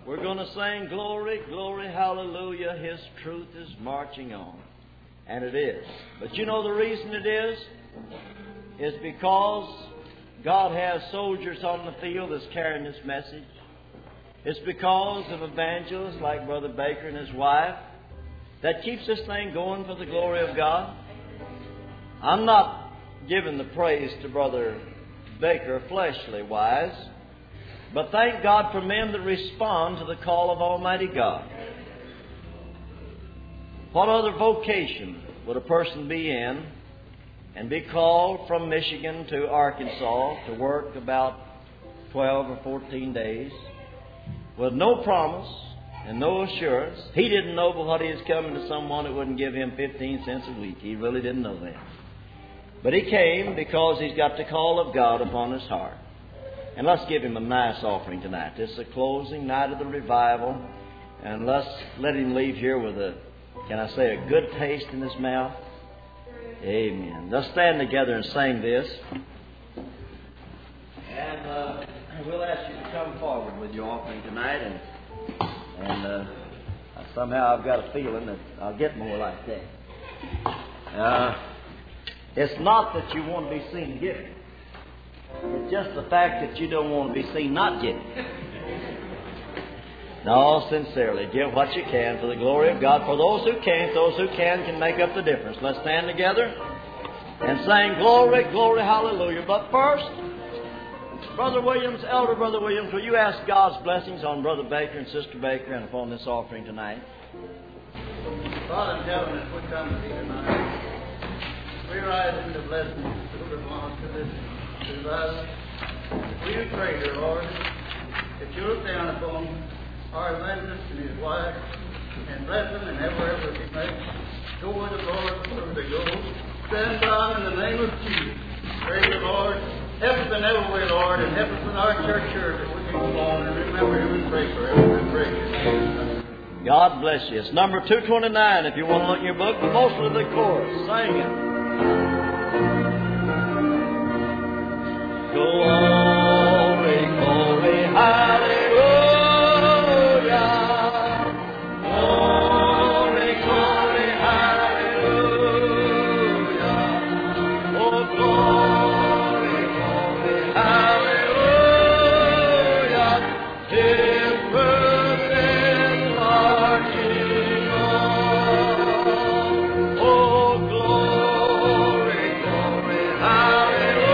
We're going to sing glory, glory, hallelujah. His truth is marching on. And it is. But you know the reason it is because God has soldiers on the field that's carrying this message. It's because of evangelists like Brother Baker and his wife that keeps this thing going for the glory of God. I'm not giving the praise to Brother Baker fleshly wise, but thank God for men that respond to the call of Almighty God. What other vocation would a person be in and be called from Michigan to Arkansas to work about 12 or 14 days with no promise and no assurance? He didn't know but what he was coming to someone that wouldn't give him 15 cents a week. He really didn't know that. But he came because he's got the call of God upon his heart. And let's give him a nice offering tonight. This is the closing night of the revival. And let's let him leave here with a good taste in his mouth. Amen. Let's stand together and sing this. And we'll ask you to come forward with your offering tonight. And somehow I've got a feeling that I'll get more like that. It's not that you want to be seen giving. It's just the fact that you don't want to be seen not giving. No, sincerely, give what you can for the glory of God. For those who can make up the difference. Let's stand together and sing glory, glory, hallelujah. But first, Brother Williams, Elder Brother Williams, will you ask God's blessings on Brother Baker and Sister Baker and upon this offering tonight? Father in heaven, as we come to thee tonight, we rise in the blessings that belong to this revival. We do pray, dear Lord, that you look down upon our evangelist and his wife and bless them and wherever he may go with the Lord wherever they go. Stand by in the name of Jesus. Praise the Lord. Help us in every way, Lord, and help us in our church that we can go on and remember him and pray for him and pray for him. God bless you. It's number 229 if you want to look in your book, but mostly the chorus. Sing it. Glory, glory, hallelujah. Glory, glory, hallelujah. Oh, glory, glory, hallelujah. His birth is marching on. Oh, glory, glory, hallelujah.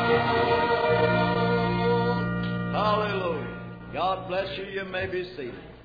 God bless you. You may be seated.